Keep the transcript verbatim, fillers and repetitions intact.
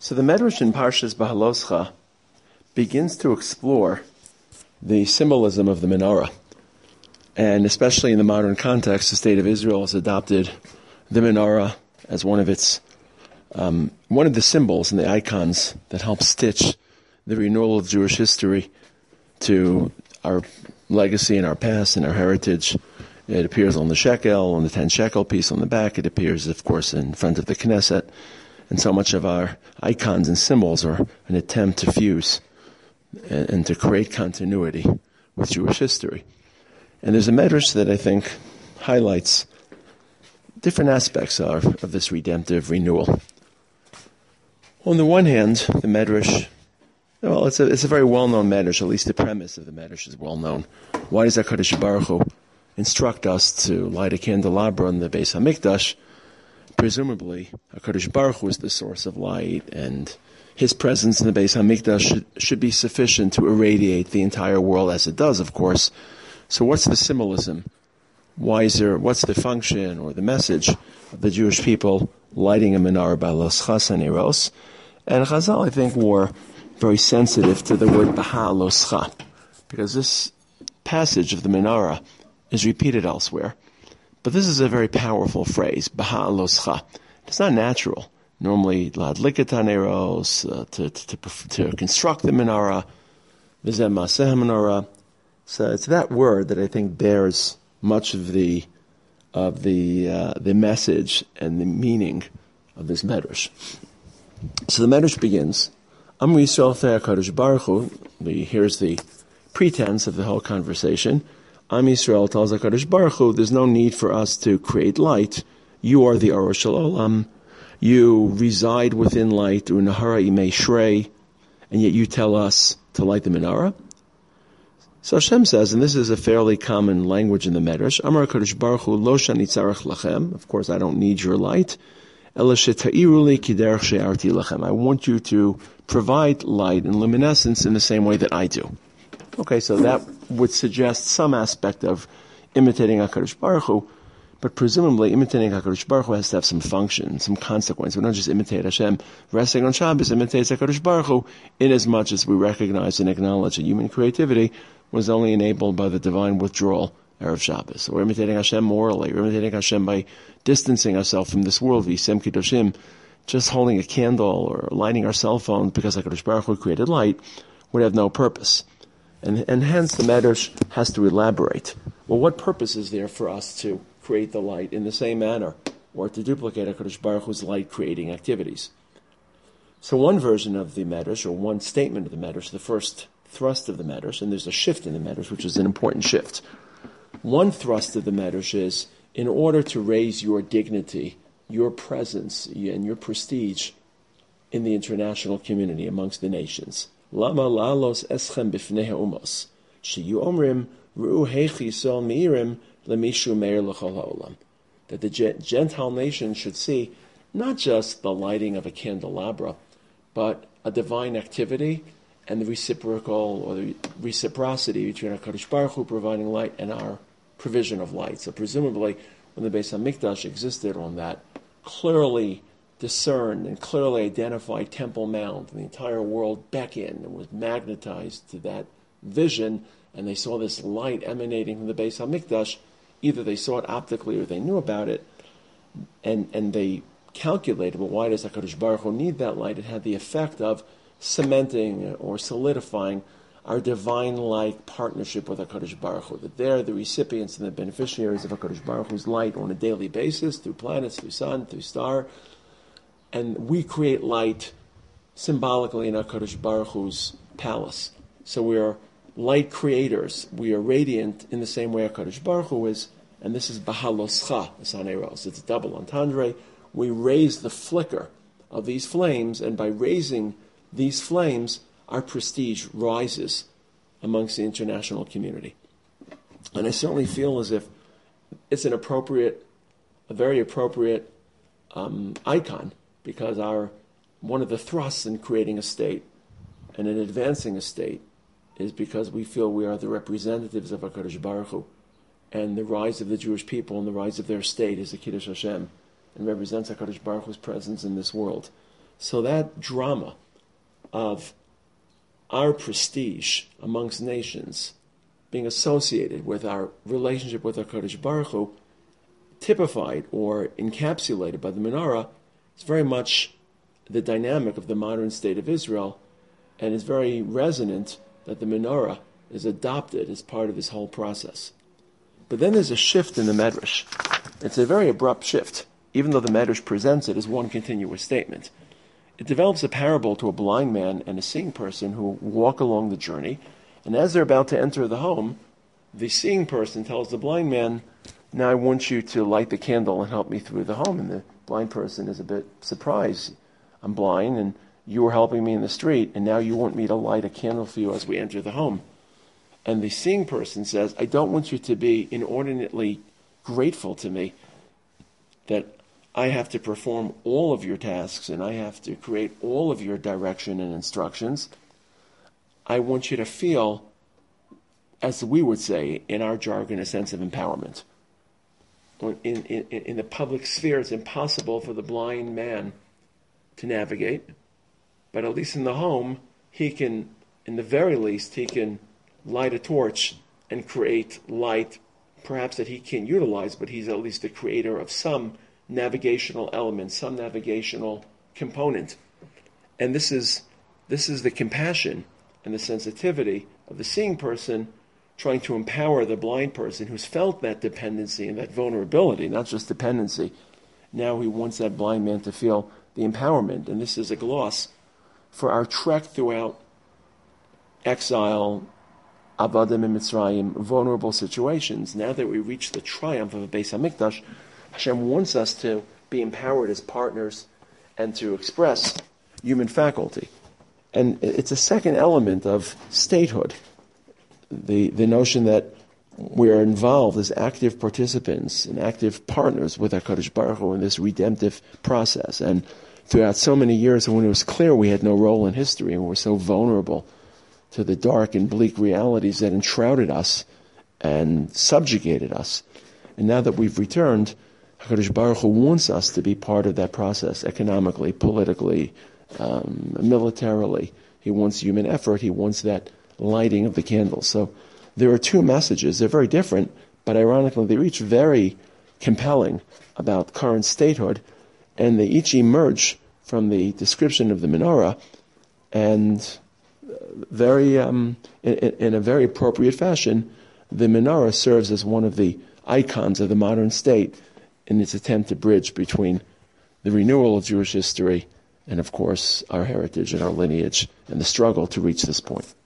So the Medrash in Parshas Bahaloscha begins to explore the symbolism of the menorah. And especially in the modern context, the state of Israel has adopted the menorah as one of its, um, one of the symbols and the icons that help stitch the renewal of Jewish history to our legacy and our past and our heritage. It appears on the shekel, on the ten shekel piece on the back. It appears, of course, in front of the Knesset. And so much of our icons and symbols are an attempt to fuse and, and to create continuity with Jewish history. And there's a medrash that I think highlights different aspects of, of this redemptive renewal. On the one hand, the medrash, well, it's a, it's a very well-known medrash, at least the premise of the medrash is well-known. Why does HaKadosh Baruch Hu instruct us to light a candelabra in the Beis HaMikdash? Presumably, HaKadosh Baruch Hu is the source of light, and his presence in the Beis HaMikdash should, should be sufficient to irradiate the entire world, as it does, of course. So what's the symbolism? Why is there, what's the function or the message of the Jewish people lighting a menorah by Loscha Saneros? And Chazal, I think, were very sensitive to the word Baha Loscha, because this passage of the menorah is repeated elsewhere. But this is a very powerful phrase, Baha Loscha. It's not natural. Normally, Ladlikat Haneros, uh, to, to, to, to construct the menorah, V'zeh Maseh menorah. So it's that word that I think bears much of the of the uh, the message and the meaning of this medrash. So the medrash begins, Am Yisrael HaKadosh Baruch Hu. Here's the pretense of the whole conversation. Am Yisrael tells HaKadosh Baruch Hu, there's no need for us to create light. You are the Or Shel Olam. You reside within light, Unahara Imei Shrei, and yet you tell us to light the menorah? So Hashem says, and this is a fairly common language in the Medrash, Amar HaKadosh Baruch Hu, Lo Shani Tzarech Lachem. Of course, I don't need your light. Ela Sheta'iru Li Kiderech She'arti Lachem. I want you to provide light and luminescence in the same way that I do. Okay, so that would suggest some aspect of imitating HaKadosh Baruch Hu, but presumably imitating HaKadosh Baruch Hu has to have some function, some consequence. We don't just imitate Hashem. Resting on Shabbos imitates HaKadosh Baruch Hu, in as much as we recognize and acknowledge that human creativity was only enabled by the divine withdrawal Erev Shabbos. So we're imitating Hashem morally. We're imitating Hashem by distancing ourselves from this world, V'yisem Kiddushim, just holding a candle or lighting our cell phone because HaKadosh Baruch Hu created light would have no purpose. And, and hence the Medrash has to elaborate. Well, what purpose is there for us to create the light in the same manner, or to duplicate HaKadosh Baruch Hu's light-creating activities? So one version of the Medrash, or one statement of the Medrash, the first thrust of the Medrash, and there's a shift in the Medrash, which is an important shift. One thrust of the Medrash is, in order to raise your dignity, your presence, and your prestige in the international community, amongst the nations, Lama lalos eschem b'fnei ha'umos, sheyu omrim ru'u heichi sol meirim lemishu meir l'chol ha'olam. That the Gentile nation should see not just the lighting of a candelabra, but a divine activity and the reciprocal or the reciprocity between HaKadosh Baruch Hu providing light and our provision of light. So presumably, when the Beis HaMikdash existed on that clearly discerned and clearly identified Temple Mount, and the entire world beckoned and was magnetized to that vision, and they saw this light emanating from the Beis HaMikdash. Either they saw it optically or they knew about it, and and they calculated, well, why does HaKadosh Baruch Hu need that light? It had the effect of cementing or solidifying our divine-like partnership with HaKadosh Baruch Hu, that they're the recipients and the beneficiaries of HaKadosh Baruch Hu's light on a daily basis, through planets, through sun, through star, and we create light symbolically in HaKadosh Baruch Hu's palace. So we are light creators. We are radiant in the same way HaKadosh Baruch Hu is, and this is Bahaloscha, the Saneros. It's a double entendre. We raise the flicker of these flames, and by raising these flames, our prestige rises amongst the international community. And I certainly feel as if it's an appropriate, a very appropriate um, icon, because our one of the thrusts in creating a state and in advancing a state is because we feel we are the representatives of HaKadosh Baruch Hu, and the rise of the Jewish people and the rise of their state is a Kiddush Hashem and represents HaKadosh Baruch Hu's presence in this world. So that drama of our prestige amongst nations being associated with our relationship with HaKadosh Baruch Hu, typified or encapsulated by the menorah, is very much the dynamic of the modern state of Israel, and is very resonant that the menorah is adopted as part of this whole process. But then there's a shift in the Medrash. It's a very abrupt shift, even though the Medrash presents it as one continuous statement. It develops a parable to a blind man and a seeing person who walk along the journey, and as they're about to enter the home, the seeing person tells the blind man, "Now I want you to light the candle and help me through the home." And the blind person is a bit surprised. "I'm blind, and you were helping me in the street, and now you want me to light a candle for you as we enter the home." And the seeing person says, "I don't want you to be inordinately grateful to me that I have to perform all of your tasks and I have to create all of your direction and instructions. I want you to feel, as we would say in our jargon, a sense of empowerment. In, in, in the public sphere, it's impossible for the blind man to navigate, but at least in the home, he can, in the very least, he can light a torch and create light, perhaps that he can't utilize, but he's at least the creator of some navigational element, some navigational component." And this is this is the compassion and the sensitivity of the seeing person trying to empower the blind person who's felt that dependency and that vulnerability, not just dependency. Now he wants that blind man to feel the empowerment. And this is a gloss for our trek throughout exile, Avadim in Mitzrayim, vulnerable situations. Now that we reach the triumph of a Beis HaMikdash, Hashem wants us to be empowered as partners and to express human faculty. And it's a second element of statehood, the, the notion that we're involved as active participants and active partners with HaKadosh Baruch Hu in this redemptive process. And throughout so many years, when it was clear we had no role in history and we were so vulnerable to the dark and bleak realities that enshrouded us and subjugated us, and now that we've returned, HaKadosh Baruch Hu wants us to be part of that process economically, politically, um, militarily. He wants human effort. He wants that lighting of the candles. So there are two messages. They're very different, but ironically, they're each very compelling about current statehood, and they each emerge from the description of the menorah, and very, um, in, in a very appropriate fashion, the menorah serves as one of the icons of the modern state in its attempt to bridge between the renewal of Jewish history and, of course, our heritage and our lineage and the struggle to reach this point.